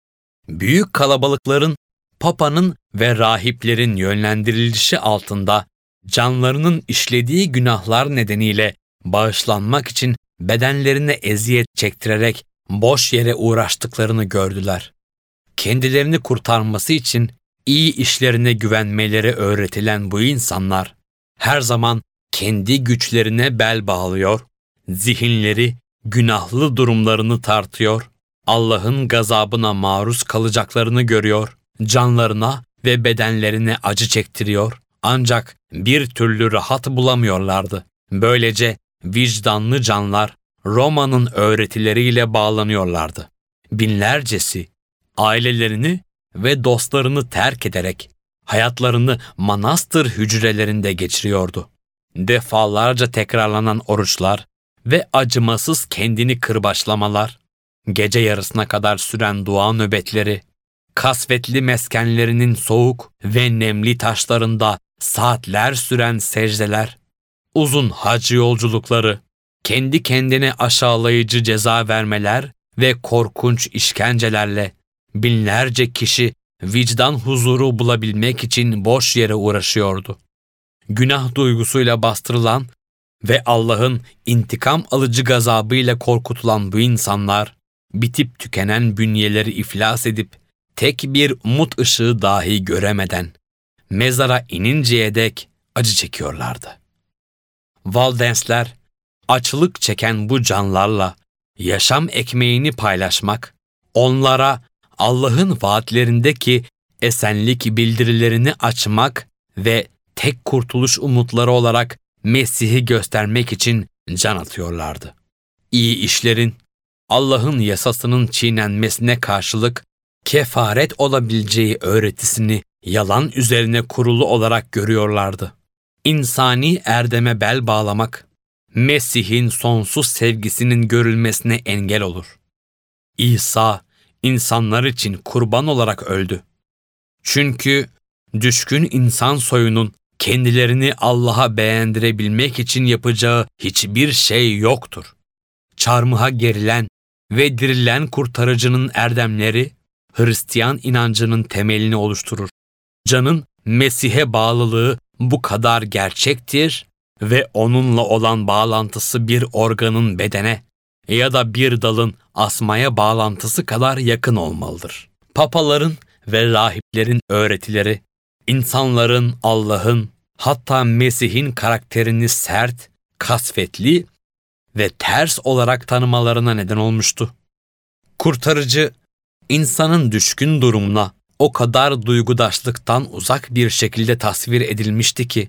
[SPEAKER 1] Büyük kalabalıkların, papanın ve rahiplerin yönlendirilişi altında canlarının işlediği günahlar nedeniyle bağışlanmak için bedenlerine eziyet çektirerek boş yere uğraştıklarını gördüler. Kendilerini kurtarması için iyi işlerine güvenmeleri öğretilen bu insanlar her zaman kendi güçlerine bel bağlıyor, zihinleri günahlı durumlarını tartıyor, Allah'ın gazabına maruz kalacaklarını görüyor, canlarına ve bedenlerine acı çektiriyor, ancak bir türlü rahat bulamıyorlardı. Böylece vicdanlı canlar Roma'nın öğretileriyle bağlanıyorlardı. Binlercesi ailelerini ve dostlarını terk ederek hayatlarını manastır hücrelerinde geçiriyordu. Defalarca tekrarlanan oruçlar ve acımasız kendini kırbaçlamalar, gece yarısına kadar süren dua nöbetleri, kasvetli meskenlerinin soğuk ve nemli taşlarında saatler süren secdeler, uzun hac yolculukları, kendi kendine aşağılayıcı ceza vermeler ve korkunç işkencelerle binlerce kişi vicdan huzuru bulabilmek için boş yere uğraşıyordu. Günah duygusuyla bastırılan ve Allah'ın intikam alıcı gazabıyla korkutulan bu insanlar, bitip tükenen bünyeleri iflas edip tek bir umut ışığı dahi göremeden mezara ininceye dek acı çekiyorlardı. Valdensler, açlık çeken bu canlarla yaşam ekmeğini paylaşmak, onlara Allah'ın vaatlerindeki esenlik bildirilerini açmak ve tek kurtuluş umutları olarak Mesih'i göstermek için can atıyorlardı. İyi işlerin, Allah'ın yasasının çiğnenmesine karşılık kefaret olabileceği öğretisini yalan üzerine kurulu olarak görüyorlardı. İnsani erdeme bel bağlamak, Mesih'in sonsuz sevgisinin görülmesine engel olur. İsa, insanlar için kurban olarak öldü. Çünkü düşkün insan soyunun kendilerini Allah'a beğendirebilmek için yapacağı hiçbir şey yoktur. Çarmıha gerilen ve dirilen kurtarıcının erdemleri, Hristiyan inancının temelini oluşturur. Canın Mesih'e bağlılığı bu kadar gerçektir ve onunla olan bağlantısı bir organın bedene ya da bir dalın asmaya bağlantısı kadar yakın olmalıdır. Papaların ve rahiplerin öğretileri, insanların Allah'ın, hatta Mesih'in karakterini sert, kasvetli ve ters olarak tanımalarına neden olmuştu. Kurtarıcı, insanın düşkün durumuna o kadar duygudaşlıktan uzak bir şekilde tasvir edilmişti ki,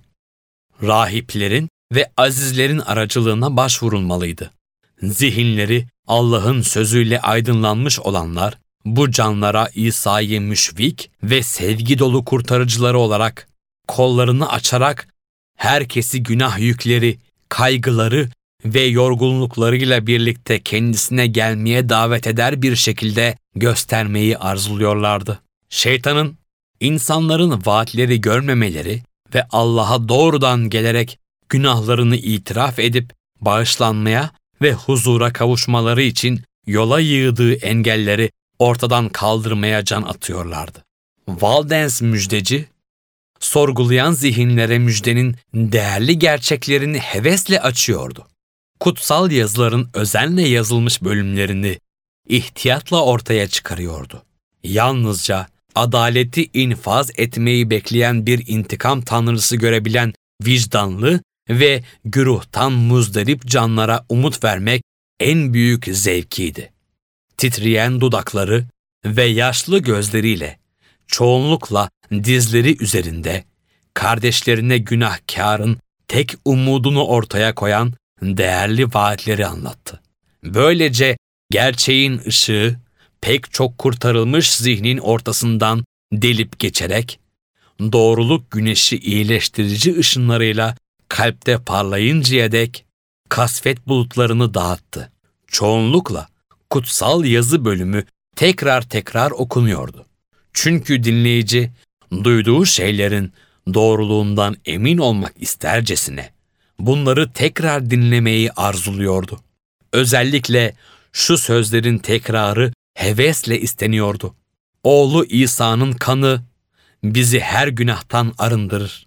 [SPEAKER 1] rahiplerin ve azizlerin aracılığına başvurulmalıydı. Zihinleri Allah'ın sözüyle aydınlanmış olanlar, bu canlara İsa'yı müşfik ve sevgi dolu kurtarıcıları olarak kollarını açarak herkesi günah yükleri, kaygıları ve yorgunluklarıyla birlikte kendisine gelmeye davet eder bir şekilde göstermeyi arzuluyorlardı. Şeytanın, insanların vaatleri görmemeleri ve Allah'a doğrudan gelerek günahlarını itiraf edip bağışlanmaya ve huzura kavuşmaları için yola yığdığı engelleri ortadan kaldırmaya can atıyorlardı. Valdens müjdeci, sorgulayan zihinlere müjdenin değerli gerçeklerini hevesle açıyordu. Kutsal yazıların özenle yazılmış bölümlerini ihtiyatla ortaya çıkarıyordu. Yalnızca adaleti infaz etmeyi bekleyen bir intikam tanrısı görebilen vicdanlı ve güruhtan muzdarip canlara umut vermek en büyük zevkiydi. Titreyen dudakları ve yaşlı gözleriyle, çoğunlukla dizleri üzerinde, kardeşlerine günahkarın tek umudunu ortaya koyan değerli vaatleri anlattı. Böylece gerçeğin ışığı pek çok kurtarılmış zihnin ortasından delip geçerek, doğruluk güneşi iyileştirici ışınlarıyla kalpte parlayıncaya dek kasvet bulutlarını dağıttı. Çoğunlukla kutsal yazı bölümü tekrar tekrar okunuyordu. Çünkü dinleyici duyduğu şeylerin doğruluğundan emin olmak istercesine bunları tekrar dinlemeyi arzuluyordu. Özellikle şu sözlerin tekrarı hevesle isteniyordu. Oğlu İsa'nın kanı bizi her günahtan arındırır.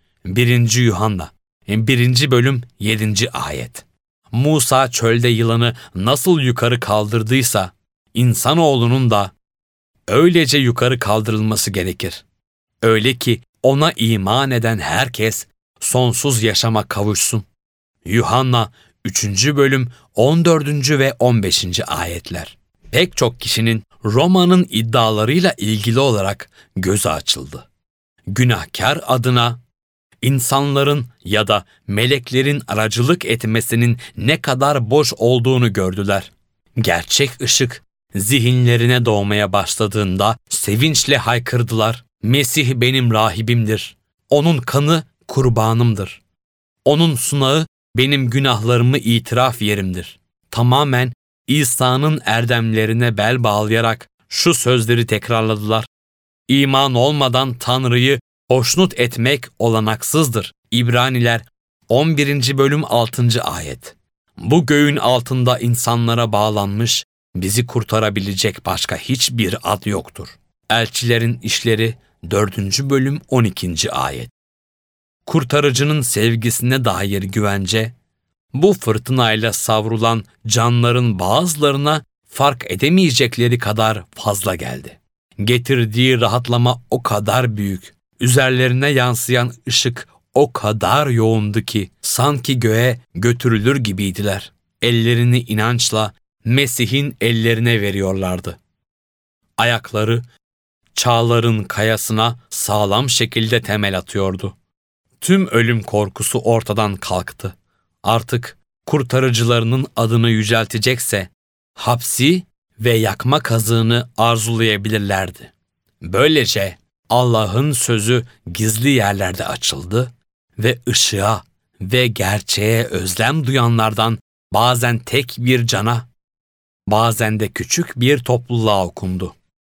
[SPEAKER 1] 1. Yuhanna 1. bölüm 7. ayet. Musa çölde yılanı nasıl yukarı kaldırdıysa, insanoğlunun da öylece yukarı kaldırılması gerekir. Öyle ki ona iman eden herkes sonsuz yaşama kavuşsun. Yuhanna 3. bölüm 14. ve 15. ayetler. Pek çok kişinin Roma'nın iddialarıyla ilgili olarak gözü açıldı. Günahkar adına insanların ya da meleklerin aracılık etmesinin ne kadar boş olduğunu gördüler. Gerçek ışık zihinlerine doğmaya başladığında sevinçle haykırdılar. Mesih benim rahibimdir. Onun kanı kurbanımdır. Onun sunağı benim günahlarımı itiraf yerimdir. Tamamen İsa'nın erdemlerine bel bağlayarak şu sözleri tekrarladılar. İman olmadan Tanrı'yı hoşnut etmek olanaksızdır. İbraniler 11. bölüm 6. ayet. Bu göğün altında insanlara bağlanmış, bizi kurtarabilecek başka hiçbir ad yoktur. Elçilerin İşleri 4. bölüm 12. ayet. Kurtarıcının sevgisine dair güvence, bu fırtınayla savrulan canların bazılarına fark edemeyecekleri kadar fazla geldi. Getirdiği rahatlama o kadar büyük, üzerlerine yansıyan ışık o kadar yoğundu ki sanki göğe götürülür gibiydiler. Ellerini inançla Mesih'in ellerine veriyorlardı. Ayakları çağların kayasına sağlam şekilde temel atıyordu. Tüm ölüm korkusu ortadan kalktı. Artık kurtarıcılarının adını yüceltecekse hapsi ve yakma kazığını arzulayabilirlerdi. Böylece Allah'ın sözü gizli yerlerde açıldı ve ışığa ve gerçeğe özlem duyanlardan bazen tek bir cana, bazen de küçük bir topluluğa okundu.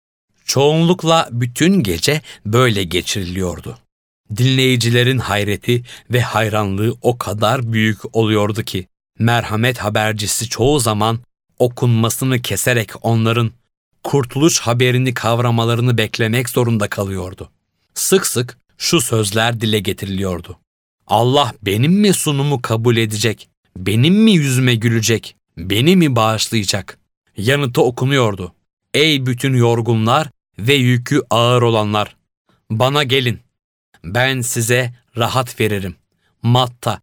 [SPEAKER 1] Çoğunlukla bütün gece böyle geçiriliyordu. Dinleyicilerin hayreti ve hayranlığı o kadar büyük oluyordu ki, merhamet habercisi çoğu zaman okunmasını keserek onların kurtuluş haberini kavramalarını beklemek zorunda kalıyordu. Sık sık şu sözler dile getiriliyordu. Allah benim mi sunumu kabul edecek, benim mi yüzüme gülecek, beni mi bağışlayacak? Yanıtı okunuyordu. Ey bütün yorgunlar ve yükü ağır olanlar, bana gelin, ben size rahat veririm. Matta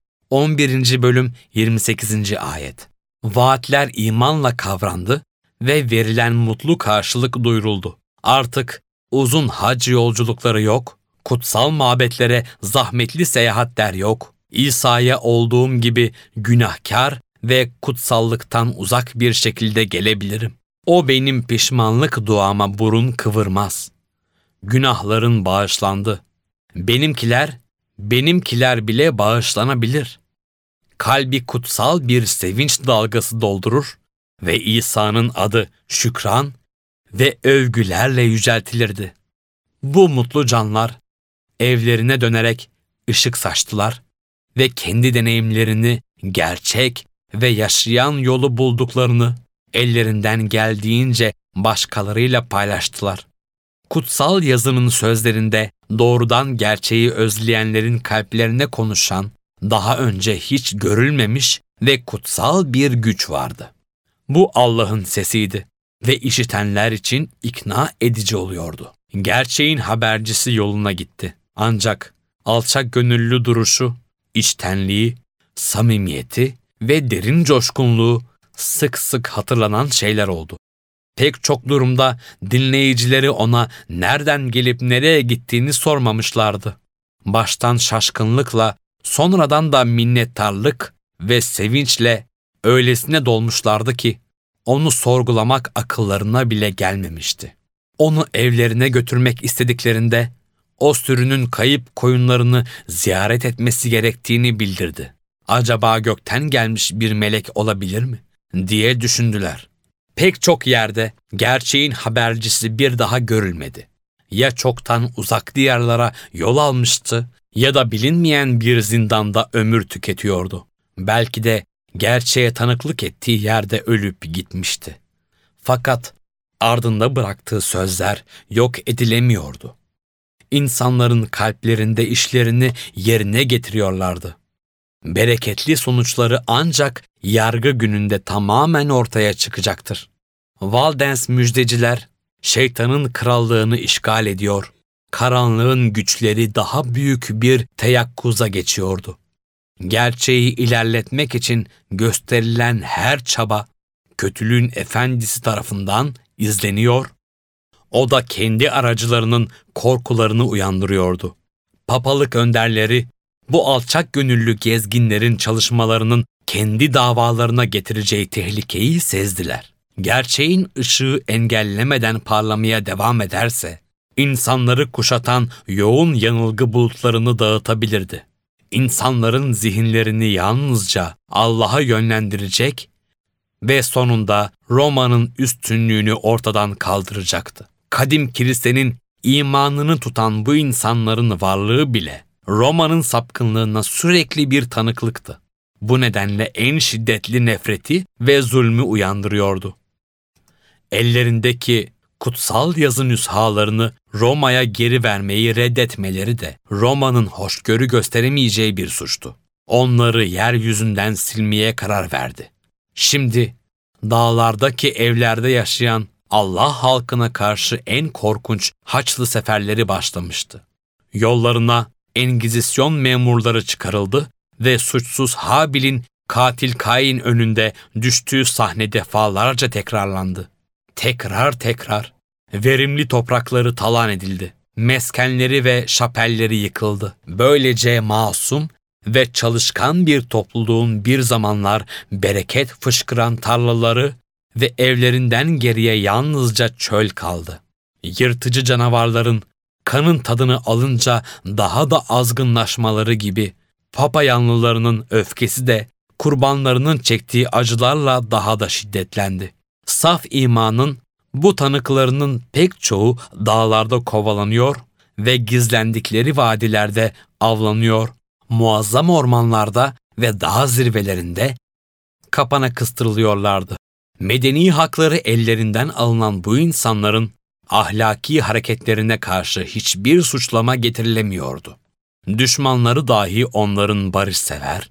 [SPEAKER 1] 11. bölüm 28. ayet. Vaatler imanla kavrandı ve verilen mutlu karşılık duyuruldu. Artık uzun hac yolculukları yok, kutsal mabetlere zahmetli seyahatler yok. İsa'ya olduğum gibi günahkar ve kutsallıktan uzak bir şekilde gelebilirim. O benim pişmanlık duama burun kıvırmaz. Günahların bağışlandı. Benimkiler bile bağışlanabilir. Kalbi kutsal bir sevinç dalgası doldurur ve İsa'nın adı şükran ve övgülerle yüceltilirdi. Bu mutlu canlar evlerine dönerek ışık saçtılar ve kendi deneyimlerini gerçek ve yaşayan yolu bulduklarını ellerinden geldiğince başkalarıyla paylaştılar. Kutsal yazının sözlerinde doğrudan gerçeği özleyenlerin kalplerine konuşan, daha önce hiç görülmemiş ve kutsal bir güç vardı. Bu Allah'ın sesiydi ve işitenler için ikna edici oluyordu. Gerçeğin habercisi yoluna gitti. Ancak alçak gönüllü duruşu, içtenliği, samimiyeti ve derin coşkunluğu sık sık hatırlanan şeyler oldu. Pek çok durumda dinleyicileri ona nereden gelip nereye gittiğini sormamışlardı. Baştan şaşkınlıkla, sonradan da minnettarlık ve sevinçle öylesine dolmuşlardı ki onu sorgulamak akıllarına bile gelmemişti. Onu evlerine götürmek istediklerinde o sürünün kayıp koyunlarını ziyaret etmesi gerektiğini bildirdi. Acaba gökten gelmiş bir melek olabilir mi diye düşündüler. Pek çok yerde gerçeğin habercisi bir daha görülmedi. Ya çoktan uzak diyarlara yol almıştı ya da bilinmeyen bir zindanda ömür tüketiyordu. Belki de gerçeğe tanıklık ettiği yerde ölüp gitmişti. Fakat ardında bıraktığı sözler yok edilemiyordu. İnsanların kalplerinde işlerini yerine getiriyorlardı. Bereketli sonuçları ancak yargı gününde tamamen ortaya çıkacaktır. Valdens müjdeciler, şeytanın krallığını işgal ediyor, karanlığın güçleri daha büyük bir teyakkuza geçiyordu. Gerçeği ilerletmek için gösterilen her çaba, kötülüğün efendisi tarafından izleniyor, o da kendi aracılarının korkularını uyandırıyordu. Papalık önderleri, bu alçak gönüllü gezginlerin çalışmalarının kendi davalarına getireceği tehlikeyi sezdiler. Gerçeğin ışığı engellemeden parlamaya devam ederse, insanları kuşatan yoğun yanılgı bulutlarını dağıtabilirdi. İnsanların zihinlerini yalnızca Allah'a yönlendirecek ve sonunda Roma'nın üstünlüğünü ortadan kaldıracaktı. Kadim kilisenin imanını tutan bu insanların varlığı bile Roma'nın sapkınlığına sürekli bir tanıklıktı. Bu nedenle en şiddetli nefreti ve zulmü uyandırıyordu. Ellerindeki kutsal yazı nüshalarını Roma'ya geri vermeyi reddetmeleri de Roma'nın hoşgörü gösteremeyeceği bir suçtu. Onları yeryüzünden silmeye karar verdi. Şimdi dağlardaki evlerde yaşayan Allah halkına karşı en korkunç Haçlı seferleri başlamıştı. Yollarına Engizisyon memurları çıkarıldı ve suçsuz Habil'in katil Kain önünde düştüğü sahne defalarca tekrarlandı. Tekrar verimli toprakları talan edildi. Meskenleri ve şapelleri yıkıldı. Böylece masum ve çalışkan bir topluluğun bir zamanlar bereket fışkıran tarlaları ve evlerinden geriye yalnızca çöl kaldı. Yırtıcı canavarların kanın tadını alınca daha da azgınlaşmaları gibi Papa yanlılarının öfkesi de kurbanlarının çektiği acılarla daha da şiddetlendi. Saf imanın bu tanıklarının pek çoğu dağlarda kovalanıyor ve gizlendikleri vadilerde avlanıyor, muazzam ormanlarda ve dağ zirvelerinde kapana kıstırılıyorlardı. Medeni hakları ellerinden alınan bu insanların ahlaki hareketlerine karşı hiçbir suçlama getirilemiyordu. Düşmanları dahi onların barışsever,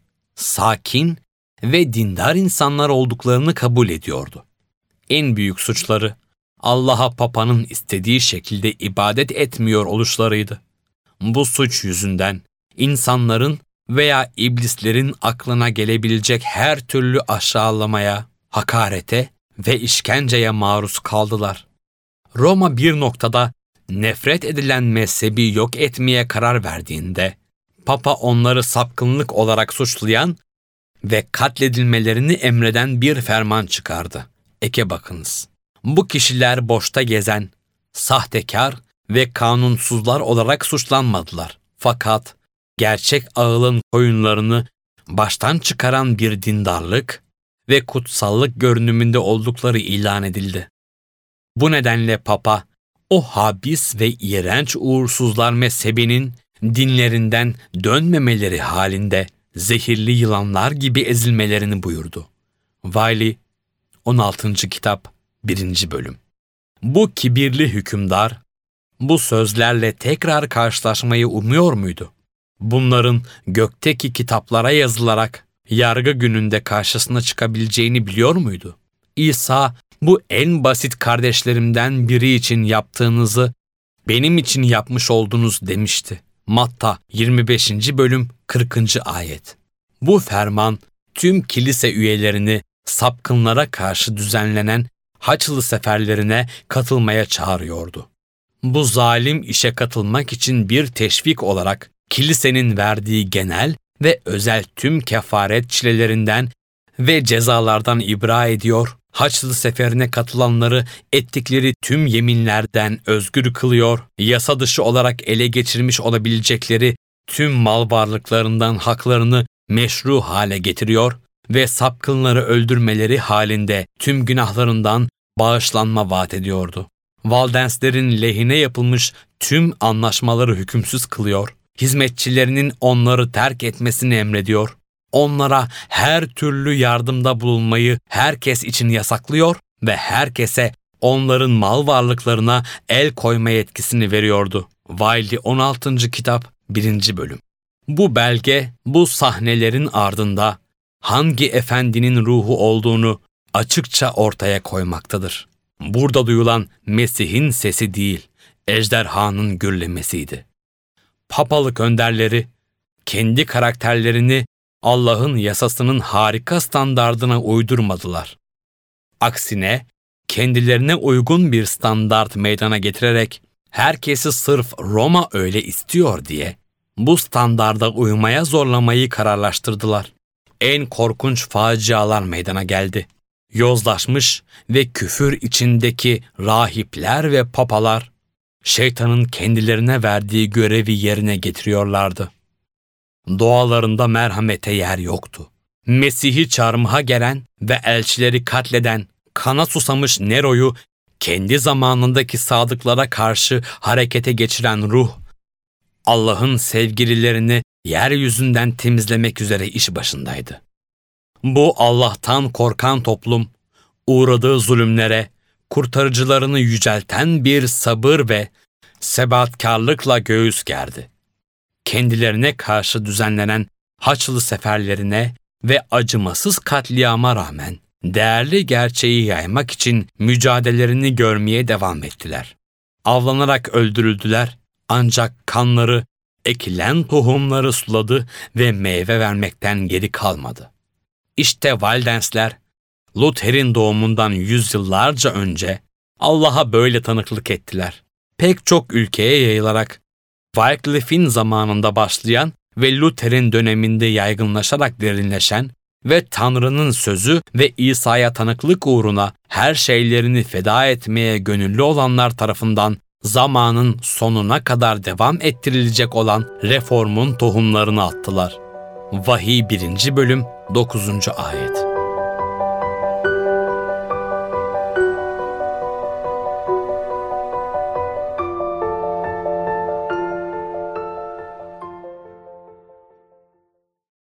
[SPEAKER 1] sakin ve dindar insanlar olduklarını kabul ediyordu. En büyük suçları Allah'a Papa'nın istediği şekilde ibadet etmiyor oluşlarıydı. Bu suç yüzünden insanların veya iblislerin aklına gelebilecek her türlü aşağılamaya, hakarete ve işkenceye maruz kaldılar. Roma bir noktada nefret edilen mezhebi yok etmeye karar verdiğinde, Papa onları sapkınlık olarak suçlayan ve katledilmelerini emreden bir ferman çıkardı. Eke bakınız. Bu kişiler boşta gezen, sahtekar ve kanunsuzlar olarak suçlanmadılar. Fakat gerçek ağılın koyunlarını baştan çıkaran bir dindarlık ve kutsallık görünümünde oldukları ilan edildi. Bu nedenle Papa, o habis ve iğrenç uğursuzlar mezhebinin dinlerinden dönmemeleri halinde zehirli yılanlar gibi ezilmelerini buyurdu. Wiley, 16. kitap, 1. bölüm. Bu kibirli hükümdar, bu sözlerle tekrar karşılaşmayı umuyor muydu? Bunların gökteki kitaplara yazılarak yargı gününde karşısına çıkabileceğini biliyor muydu? İsa, bu en basit kardeşlerimden biri için yaptığınızı benim için yapmış oldunuz demişti. Matta 25. bölüm 40. ayet. Bu ferman tüm kilise üyelerini sapkınlara karşı düzenlenen Haçlı seferlerine katılmaya çağırıyordu. Bu zalim işe katılmak için bir teşvik olarak kilisenin verdiği genel ve özel tüm kefaret çilelerinden ve cezalardan ibra ediyor, Haçlı seferine katılanları ettikleri tüm yeminlerden özgür kılıyor, yasa dışı olarak ele geçirmiş olabilecekleri tüm mal varlıklarından haklarını meşru hale getiriyor ve sapkınları öldürmeleri halinde tüm günahlarından bağışlanma vaat ediyordu. Valdenslerin lehine yapılmış tüm anlaşmaları hükümsüz kılıyor, hizmetçilerinin onları terk etmesini emrediyor, onlara her türlü yardımda bulunmayı herkes için yasaklıyor ve herkese onların mal varlıklarına el koyma yetkisini veriyordu. Wiley 16. kitap 1. bölüm. Bu belge bu sahnelerin ardında hangi efendinin ruhu olduğunu açıkça ortaya koymaktadır. Burada duyulan Mesih'in sesi değil, ejderhanın gürlemesiydi. Papalık önderleri kendi karakterlerini Allah'ın yasasının harika standardına uydurmadılar. Aksine kendilerine uygun bir standart meydana getirerek herkesi sırf Roma öyle istiyor diye bu standarda uymaya zorlamayı kararlaştırdılar. En korkunç facialar meydana geldi. Yozlaşmış ve küfür içindeki rahipler ve papalar şeytanın kendilerine verdiği görevi yerine getiriyorlardı. Doğalarında merhamete yer yoktu. Mesih'i çarmıha geren ve elçileri katleden, kana susamış Nero'yu kendi zamanındaki sadıklara karşı harekete geçiren ruh, Allah'ın sevgililerini yeryüzünden temizlemek üzere iş başındaydı. Bu Allah'tan korkan toplum, uğradığı zulümlere, kurtarıcılarını yücelten bir sabır ve sebatkarlıkla göğüs gerdi. Kendilerine karşı düzenlenen Haçlı seferlerine ve acımasız katliama rağmen değerli gerçeği yaymak için mücadelelerini görmeye devam ettiler. Avlanarak öldürüldüler ancak kanları ekilen tohumları suladı ve meyve vermekten geri kalmadı. İşte Valdensler, Luther'in doğumundan yüzyıllarca önce Allah'a böyle tanıklık ettiler. Pek çok ülkeye yayılarak Wycliffe'in zamanında başlayan ve Luther'in döneminde yaygınlaşarak derinleşen ve Tanrı'nın sözü ve İsa'ya tanıklık uğruna her şeylerini feda etmeye gönüllü olanlar tarafından zamanın sonuna kadar devam ettirilecek olan reformun tohumlarını attılar. Vahiy 1. bölüm 9. ayet.